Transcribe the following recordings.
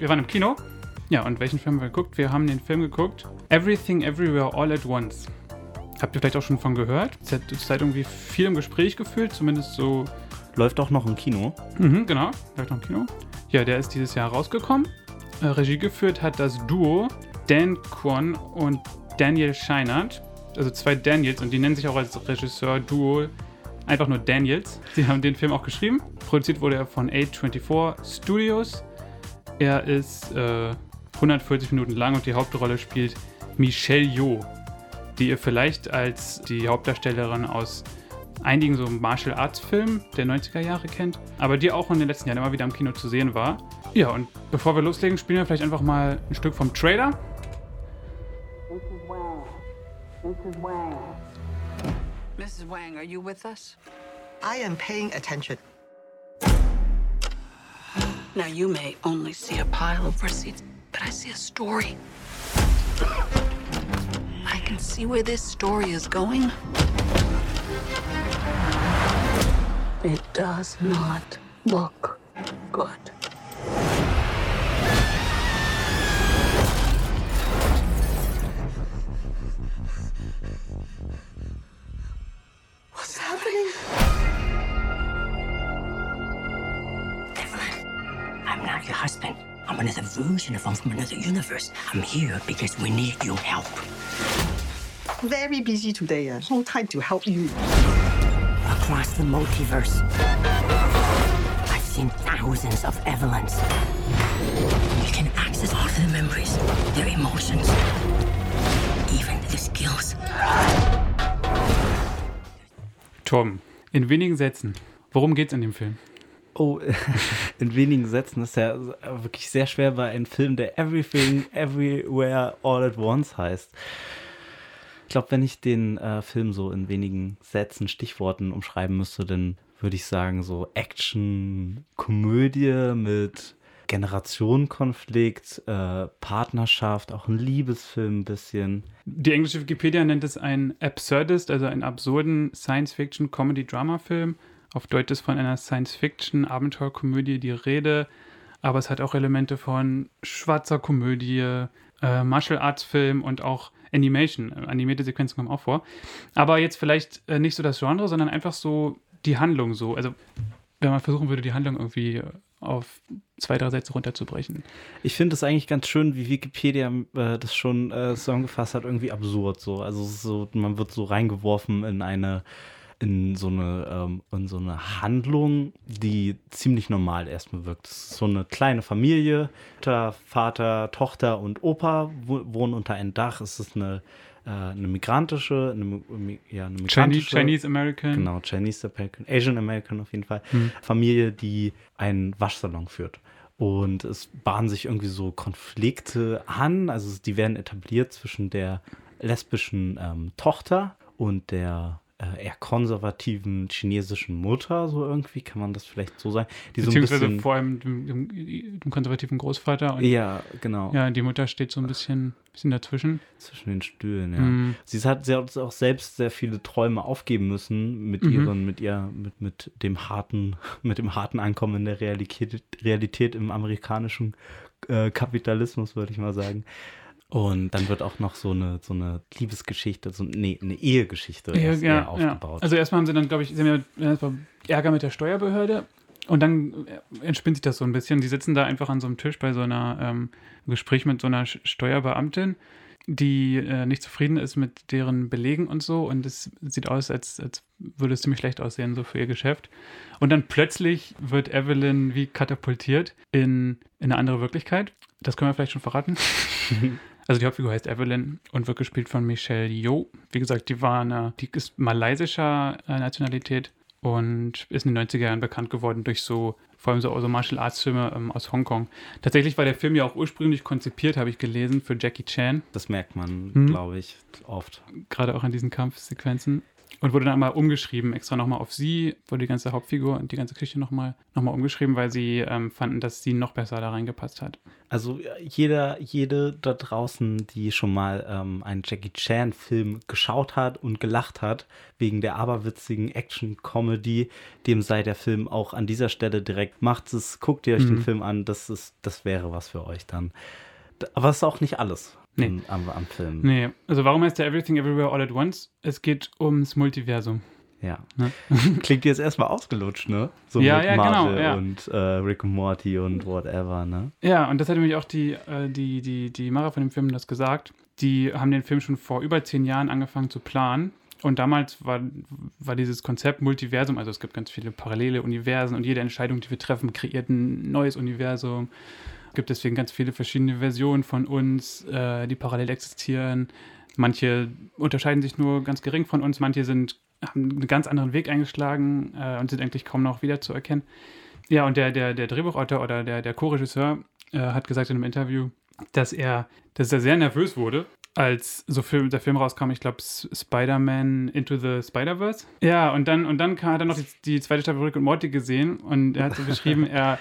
Wir waren im Kino. Ja, und welchen Film haben wir geguckt? Wir haben den Film geguckt Everything Everywhere All at Once. Habt ihr vielleicht auch schon von gehört? Es hat zurzeit irgendwie viel im Gespräch gefühlt, zumindest so. Läuft auch noch im Kino. Genau, läuft noch im Kino. Ja, der ist dieses Jahr rausgekommen. Regie geführt hat das Duo Dan Kwon und Daniel Scheinert. Also 2 Daniels, und die nennen sich auch als Regisseur-Duo einfach nur Daniels. Sie haben den Film auch geschrieben. Produziert wurde er von A24 Studios. Er ist 140 Minuten lang und die Hauptrolle spielt Michelle Yeoh, die ihr vielleicht als die Hauptdarstellerin aus einigen so Martial Arts Filmen der 90er Jahre kennt, aber die auch in den letzten Jahren immer wieder im Kino zu sehen war. Ja, und bevor wir loslegen, spielen wir vielleicht einfach mal ein Stück vom Trailer. Mrs. Wang. Mrs. Wang, are you with us? I am paying attention. Now, you may only see a pile of receipts, but I see a story. I can see where this story is going. It does not look good. What's happening? Evelyn, I'm not your husband. I'm another version of him from another universe. I'm here because we need your help. Very busy today. No time to help you. Across the multiverse, I've seen thousands of Evelyns. You can access all of their memories, their emotions, even their skills. Tom, in wenigen Sätzen, worum geht's in dem Film? Oh, in wenigen Sätzen ist ja wirklich sehr schwer bei einem Film, der Everything, Everywhere, All at Once heißt. Ich glaube, wenn ich den Film so in wenigen Sätzen, Stichworten umschreiben müsste, dann würde ich sagen so Action, Komödie mit Generationenkonflikt, Partnerschaft, auch ein Liebesfilm ein bisschen. Die englische Wikipedia nennt es einen Absurdist, also einen absurden Science-Fiction-Comedy-Drama-Film. Auf Deutsch ist von einer Science-Fiction-Abenteuerkomödie die Rede, aber es hat auch Elemente von schwarzer Komödie, Martial-Arts-Film und auch Animation. Animierte Sequenzen kommen auch vor. Aber jetzt vielleicht nicht so das Genre, sondern einfach so die Handlung so. Also wenn man versuchen würde, die Handlung irgendwie auf 2-3 Sätze runterzubrechen. Ich finde es eigentlich ganz schön, wie Wikipedia das schon zusammengefasst hat, irgendwie absurd so. Also so, man wird so reingeworfen in so eine Handlung, die ziemlich normal erstmal wirkt. Es ist so eine kleine Familie, Mutter, Vater, Tochter und Opa wohnen unter einem Dach. Es ist eine migrantische Chinese American. Genau, Chinese American, Asian American auf jeden Fall. Familie, die einen Waschsalon führt. Und es bahnen sich irgendwie so Konflikte an. Also die werden etabliert zwischen der lesbischen Tochter und der eher konservativen chinesischen Mutter, so irgendwie, kann man das vielleicht so sagen. Die Beziehungsweise so ein bisschen, vor allem dem konservativen Großvater. Und ja, genau. Ja, die Mutter steht so ein bisschen dazwischen. Zwischen den Stühlen, ja. Sie hat auch selbst sehr viele Träume aufgeben müssen mit dem harten Ankommen in der Realität im amerikanischen Kapitalismus, würde ich mal sagen. Und dann wird auch noch so eine Liebesgeschichte, eine Ehegeschichte aufgebaut. Ja. Also erstmal haben sie dann, glaube ich, Ärger mit der Steuerbehörde und dann entspinnt sich das so ein bisschen. Die sitzen da einfach an so einem Tisch bei so einer Gespräch mit so einer Steuerbeamtin, die nicht zufrieden ist mit deren Belegen und so, und es sieht aus, als würde es ziemlich schlecht aussehen, so für ihr Geschäft. Und dann plötzlich wird Evelyn wie katapultiert in eine andere Wirklichkeit. Das können wir vielleicht schon verraten. Also die Hauptfigur heißt Evelyn und wird gespielt von Michelle Yeoh. Wie gesagt, die ist malaysischer Nationalität und ist in den 90er Jahren bekannt geworden durch vor allem so Martial Arts Filme aus Hongkong. Tatsächlich war der Film ja auch ursprünglich konzipiert, habe ich gelesen, für Jackie Chan. Das merkt man, glaube ich, oft. Gerade auch an diesen Kampfsequenzen. und wurde dann mal umgeschrieben, extra nochmal auf sie, wurde die ganze Hauptfigur und die ganze Geschichte nochmal umgeschrieben, weil sie fanden, dass sie noch besser da reingepasst hat. Also jede da draußen, die schon mal einen Jackie Chan-Film geschaut hat und gelacht hat, wegen der aberwitzigen Action-Comedy, dem sei der Film auch an dieser Stelle direkt, guckt ihr euch den Film an, das wäre was für euch dann. Aber es ist auch nicht alles. Nee. Am Film. Nee, also warum heißt der Everything Everywhere All at Once? Es geht ums Multiversum. Ja. Ne? Klingt jetzt erstmal ausgelutscht, ne? So Ja, mit ja, Marvel genau, ja. und Rick and Morty und whatever, ne? Ja, und das hat nämlich auch die Macher von dem Film das gesagt. Die haben den Film schon vor über 10 Jahren angefangen zu planen. Und damals war dieses Konzept Multiversum, also es gibt ganz viele parallele Universen und jede Entscheidung, die wir treffen, kreiert ein neues Universum. Es gibt deswegen ganz viele verschiedene Versionen von uns, die parallel existieren. Manche unterscheiden sich nur ganz gering von uns, manche haben einen ganz anderen Weg eingeschlagen und sind eigentlich kaum noch wiederzuerkennen. Ja, und der Drehbuchautor oder der Co-Regisseur hat gesagt in einem Interview, dass er sehr nervös wurde, als der Film rauskam, ich glaube Spider-Man Into the Spider-Verse. Ja, und dann hat er noch die zweite Staffel Rick und Morty gesehen und er hat so geschrieben, er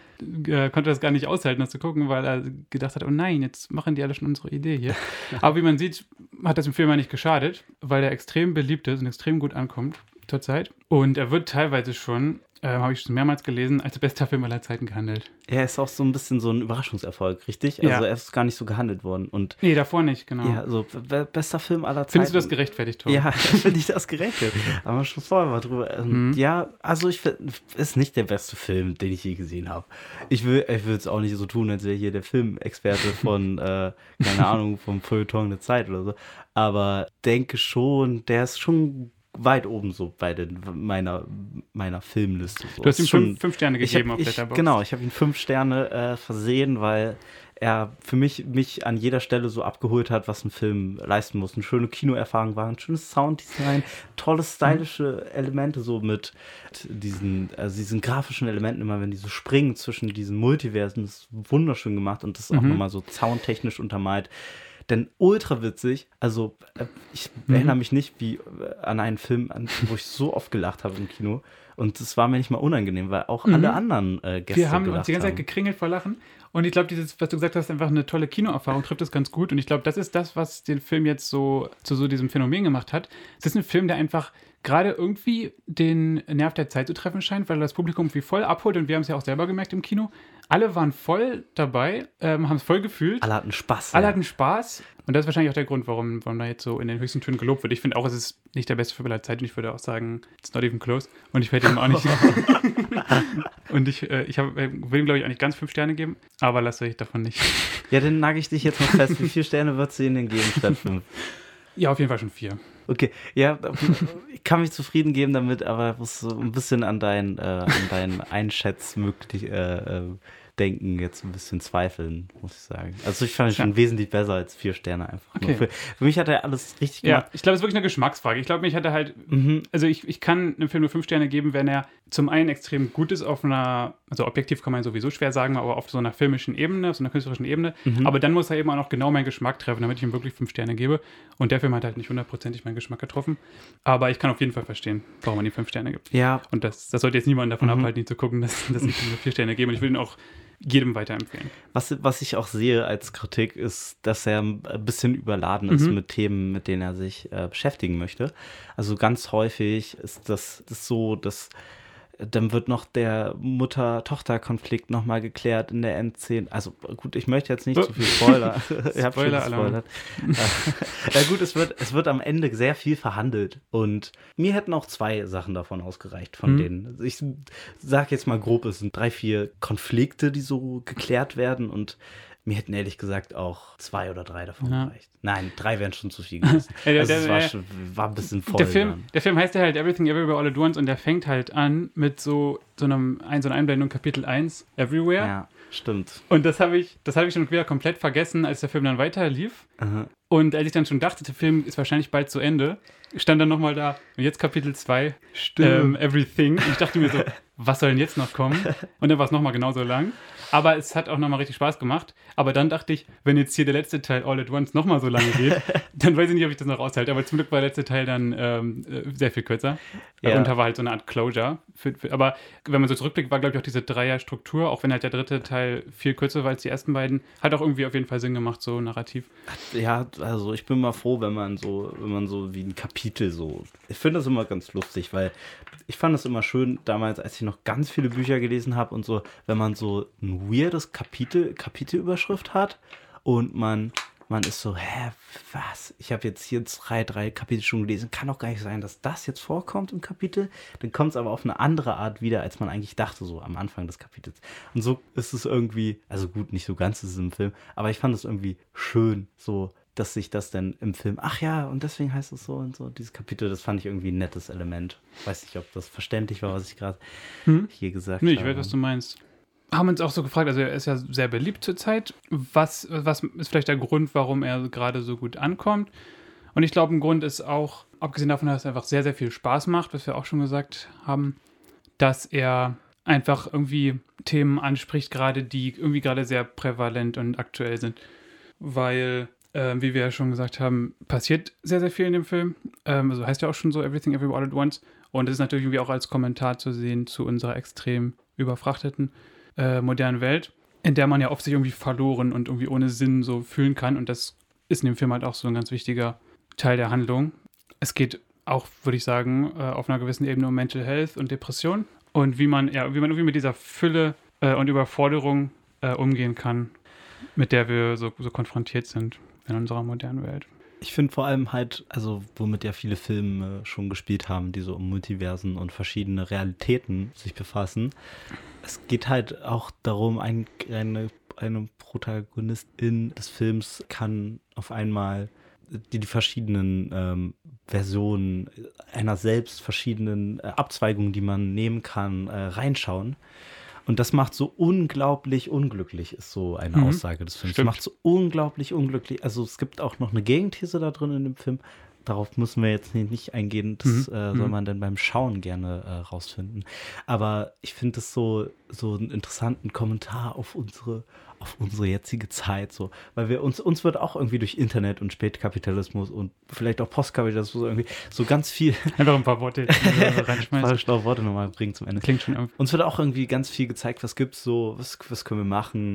konnte das gar nicht aushalten, das zu gucken, weil er gedacht hat, oh nein, jetzt machen die alle schon unsere Idee hier. Aber wie man sieht, hat das dem Film ja nicht geschadet, weil er extrem beliebt ist und extrem gut ankommt zurzeit. Und er wird teilweise schon, habe ich schon mehrmals gelesen, als bester Film aller Zeiten gehandelt. Er ist auch so ein bisschen so ein Überraschungserfolg, richtig? Ja. Also er ist gar nicht so gehandelt worden. Und Nee, davor nicht, genau. ja, so bester Film aller Zeiten. Findest du das gerechtfertigt, Tom? Ja, finde ich das gerechtfertigt. Aber schon vorher mal drüber. Ja, also ich finde, ist nicht der beste Film, den ich je gesehen habe. Ich will es auch nicht so tun, als wäre hier der Filmexperte von, keine Ahnung, vom Feuilleton der Zeit oder so. Aber denke schon, der ist schon weit oben so bei meiner Filmliste. So. Du hast ihm 5 Sterne gegeben auf Letterboxd. Genau, ich habe ihm 5 Sterne versehen, weil er für mich an jeder Stelle so abgeholt hat, was ein Film leisten muss. Eine schöne Kinoerfahrung war, ein schönes Sounddesign, tolle stylische Elemente, so mit diesen grafischen Elementen, immer wenn die so springen zwischen diesen Multiversen, das ist wunderschön gemacht und das ist auch nochmal so soundtechnisch untermalt. Denn ultra witzig, also ich erinnere mich nicht wie an einen Film, wo ich so oft gelacht habe im Kino. Und es war mir nicht mal unangenehm, weil auch alle anderen Gäste Wir haben gelacht uns die ganze Zeit gekringelt vor Lachen. Und ich glaube, was du gesagt hast, einfach eine tolle Kinoerfahrung, trifft das ganz gut. Und ich glaube, das ist das, was den Film jetzt so zu so diesem Phänomen gemacht hat. Es ist ein Film, der einfach gerade irgendwie den Nerv der Zeit zu treffen scheint, weil das Publikum irgendwie voll abholt. Und wir haben es ja auch selber gemerkt im Kino. Alle waren voll dabei, haben es voll gefühlt. Alle hatten Spaß. Alle hatten Spaß. Und das ist wahrscheinlich auch der Grund, warum da jetzt so in den höchsten Tönen gelobt wird. Ich finde auch, es ist nicht der beste Film aller Zeit. Und ich würde auch sagen, it's not even close. Und ich werde ihm auch nicht... Und ich will ihm, glaube ich, auch nicht ganz 5 Sterne geben. Aber lasse ich davon nicht. Ja, dann nagel ich dich jetzt mal fest. Wie viele Sterne würdest du ihnen denn geben statt 5? Ja, auf jeden Fall schon 4. Okay, ja, ich kann mich zufrieden geben damit, aber muss so ein bisschen an dein Denken jetzt ein bisschen zweifeln, muss ich sagen. Also ich fand ihn schon wesentlich besser als 4 Sterne einfach. Okay. Für mich hat er alles richtig gemacht. Ja, ich glaube, es ist wirklich eine Geschmacksfrage. Ich glaube, mich hat er halt, also ich kann einem Film nur 5 Sterne geben, wenn er zum einen extrem gut ist auf einer, also objektiv kann man sowieso schwer sagen, aber auf so einer filmischen Ebene, auf so einer künstlerischen Ebene. Aber dann muss er eben auch noch genau meinen Geschmack treffen, damit ich ihm wirklich 5 Sterne gebe. Und der Film hat halt nicht 100%ig meinen Geschmack getroffen. Aber ich kann auf jeden Fall verstehen, warum man ihm 5 Sterne gibt. Ja. Und das sollte jetzt niemanden davon abhalten, ihn zu gucken, dass ich ihm nur 4 Sterne gebe. Und ich will ihn auch jedem weiterempfehlen. Was ich auch sehe als Kritik ist, dass er ein bisschen überladen ist mit Themen, mit denen er sich beschäftigen möchte. Also ganz häufig ist das so, dass dann wird noch der Mutter-Tochter-Konflikt nochmal geklärt in der Endszene. Also gut, ich möchte jetzt nicht zu viel Spoiler. Ich habe schon gespoilert. Ja gut, es wird am Ende sehr viel verhandelt. Und mir hätten auch 2 Sachen davon ausgereicht, von denen. Ich sage jetzt mal grob, es sind 3, 4 Konflikte, die so geklärt werden. Und mir hätten ehrlich gesagt auch 2 oder 3 davon gereicht. Nein, 3 wären schon zu viel gewesen. Also es war ein bisschen voll. Der Film heißt ja halt Everything Everywhere All at Once und der fängt halt an mit so einer Einblendung Kapitel 1, Everywhere. Ja, stimmt. Und das habe ich schon wieder komplett vergessen, als der Film dann weiter lief. Und als ich dann schon dachte, der Film ist wahrscheinlich bald zu Ende, stand dann nochmal da, und jetzt Kapitel 2, Everything. Und ich dachte mir so, was soll denn jetzt noch kommen? Und dann war es nochmal genauso lang. Aber es hat auch nochmal richtig Spaß gemacht. Aber dann dachte ich, wenn jetzt hier der letzte Teil All at Once nochmal so lange geht, dann weiß ich nicht, ob ich das noch aushalte. Aber zum Glück war der letzte Teil dann sehr viel kürzer. Ja. Und da war halt so eine Art Closure. Aber wenn man so zurückblickt, war, glaube ich, auch diese Dreier-Struktur, auch wenn halt der dritte Teil viel kürzer war als die ersten beiden, hat auch irgendwie auf jeden Fall Sinn gemacht, so narrativ. Ja, also ich bin mal froh, wenn man so wie ein Kapitel so. Ich finde das immer ganz lustig, weil ich fand es immer schön damals, als ich noch ganz viele Bücher gelesen habe und so, wenn man so ein weirdes Kapitelüberschrift hat und man ist so, was? Ich habe jetzt hier drei Kapitel schon gelesen. Kann doch gar nicht sein, dass das jetzt vorkommt im Kapitel. Dann kommt es aber auf eine andere Art wieder, als man eigentlich dachte, so am Anfang des Kapitels. Und so ist es irgendwie, also gut, nicht so ganz ist es im Film, aber ich fand es irgendwie schön, so, dass sich das dann im Film, ach ja, und deswegen heißt es so und so, dieses Kapitel, das fand ich irgendwie ein nettes Element. Weiß nicht, ob das verständlich war, was ich gerade hier gesagt habe. Nee, ich weiß, was du meinst. Haben uns auch so gefragt, also er ist ja sehr beliebt zurzeit. Was ist vielleicht der Grund, warum er gerade so gut ankommt? Und ich glaube, ein Grund ist auch, abgesehen davon, dass es einfach sehr, sehr viel Spaß macht, was wir auch schon gesagt haben, dass er einfach irgendwie Themen anspricht, gerade die irgendwie gerade sehr prävalent und aktuell sind. Weil, wie wir ja schon gesagt haben, passiert sehr, sehr viel in dem Film. Also heißt ja auch schon so Everything Everywhere All at Once. Und das ist natürlich irgendwie auch als Kommentar zu sehen zu unserer extrem überfrachteten modernen Welt, in der man ja oft sich irgendwie verloren und irgendwie ohne Sinn so fühlen kann. Und das ist in dem Film halt auch so ein ganz wichtiger Teil der Handlung. Es geht auch, würde ich sagen, auf einer gewissen Ebene um Mental Health und Depression und wie man irgendwie mit dieser Fülle und Überforderung umgehen kann, mit der wir so konfrontiert sind in unserer modernen Welt. Ich finde vor allem halt, also womit ja viele Filme schon gespielt haben, die so um Multiversen und verschiedene Realitäten sich befassen. Es geht halt auch darum, eine Protagonistin des Films kann auf einmal die verschiedenen Versionen einer selbst, verschiedenen Abzweigungen, die man nehmen kann, reinschauen. Und das macht so unglaublich unglücklich, ist so eine Aussage des Films. Stimmt. Macht so unglaublich unglücklich. Also es gibt auch noch eine Gegenthese da drin in dem Film. Darauf müssen wir jetzt nicht eingehen. Das soll man dann beim Schauen gerne rausfinden. Aber ich finde das so einen interessanten Kommentar auf unsere jetzige Zeit. So. Weil uns wird auch irgendwie durch Internet und Spätkapitalismus und vielleicht auch Postkapitalismus irgendwie so ganz viel Einfach ein paar Worte reinschmeißen. schlaue Worte nochmal bringen zum Ende. Klingt schon irgendwie. Uns wird auch irgendwie ganz viel gezeigt, was gibt's so, was können wir machen,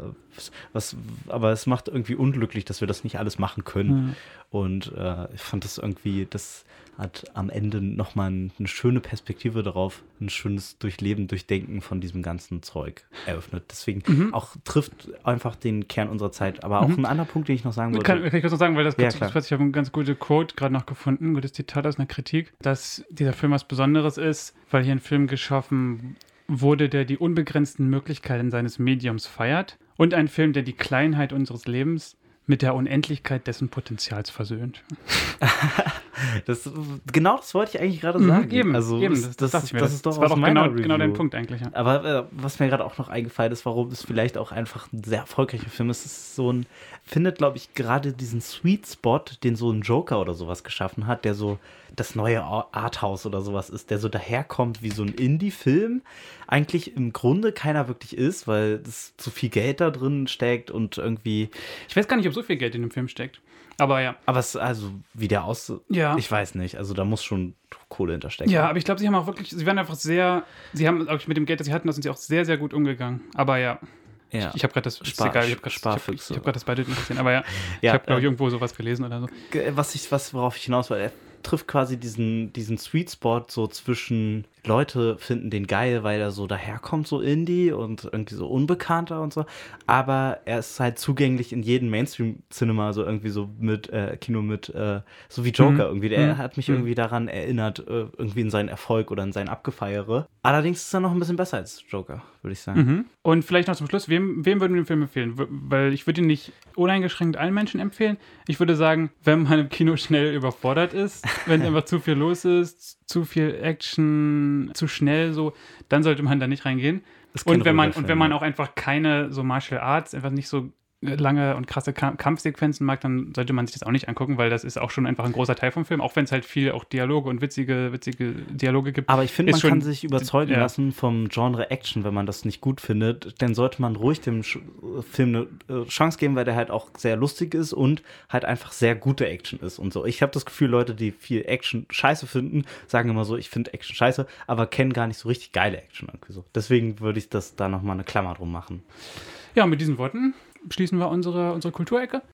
aber es macht irgendwie unglücklich, dass wir das nicht alles machen können. Und ich fand das irgendwie, das hat am Ende nochmal eine schöne Perspektive darauf, ein schönes Durchdenken von diesem ganzen Zeug eröffnet. Deswegen auch trifft einfach den Kern unserer Zeit. Aber auch ein anderer Punkt, den ich noch sagen wollte. Kann ich kurz noch sagen, weil das Ja, kurz, klar. ich habe eine ganz gute Quote gerade noch gefunden, ein gutes Zitat aus einer Kritik, dass dieser Film was Besonderes ist, weil hier ein Film geschaffen wurde, der die unbegrenzten Möglichkeiten seines Mediums feiert und ein Film, der die Kleinheit unseres Lebens mit der Unendlichkeit dessen Potenzials versöhnt. Genau das wollte ich eigentlich gerade sagen. Eben, also das dachte ich mir. Das ist doch war aus doch meiner genau dein Review. Punkt eigentlich. Ja. Aber was mir gerade auch noch eingefallen ist, warum es vielleicht auch einfach ein sehr erfolgreicher Film ist, ist so ein, findet, glaube ich, gerade diesen Sweet Spot, den so ein Joker oder sowas geschaffen hat, der so das neue Arthouse oder sowas ist, der so daherkommt wie so ein Indie-Film, eigentlich im Grunde keiner wirklich ist, weil es zu viel Geld da drin steckt und irgendwie. Ich weiß gar nicht, ob so viel Geld in dem Film steckt. Aber ja. Aber es, also, wie der aussieht, Ja. ich weiß nicht. Also, da muss schon Kohle hinterstecken. Ja, aber ich glaube, sie haben auch wirklich, sie waren einfach sehr, sie haben auch mit dem Geld, das sie hatten, da sind sie auch sehr, sehr gut umgegangen. Aber ja. Ja. Ich habe gerade das, ist egal, ich habe gerade das beide nicht gesehen, aber ja, ich Ja, habe, glaube ich, irgendwo sowas gelesen oder so. Worauf ich hinaus will, er trifft quasi diesen Sweet Spot so zwischen Leute finden den geil, weil er so daherkommt, so Indie und irgendwie so unbekannter und so, aber er ist halt zugänglich in jedem Mainstream-Cinema, so irgendwie so mit Kino mit, so wie Joker irgendwie. Der hat mich irgendwie daran erinnert, irgendwie in seinen Erfolg oder in sein Abgefeiere. Allerdings ist er noch ein bisschen besser als Joker, würde ich sagen. Und vielleicht noch zum Schluss, wem würden wir den Film empfehlen? Weil ich würde ihn nicht uneingeschränkt allen Menschen empfehlen. Ich würde sagen, wenn man im Kino schnell überfordert ist, wenn einfach zu viel los ist, zu viel Action, zu schnell so, dann sollte man da nicht reingehen. Und wenn man auch einfach keine so Martial Arts, einfach nicht so lange und krasse Kampfsequenzen mag, dann sollte man sich das auch nicht angucken, weil das ist auch schon einfach ein großer Teil vom Film, auch wenn es halt viel auch Dialoge und witzige Dialoge gibt. Aber ich finde, man schon, kann sich überzeugen lassen vom Genre Action, wenn man das nicht gut findet, dann sollte man ruhig dem Film eine Chance geben, weil der halt auch sehr lustig ist und halt einfach sehr gute Action ist und so. Ich habe das Gefühl, Leute, die viel Action scheiße finden, sagen immer so, ich finde Action scheiße, aber kennen gar nicht so richtig geile Action. Irgendwie so. Deswegen würde ich das da nochmal eine Klammer drum machen. Ja, mit diesen Worten schließen wir unsere Kulturecke.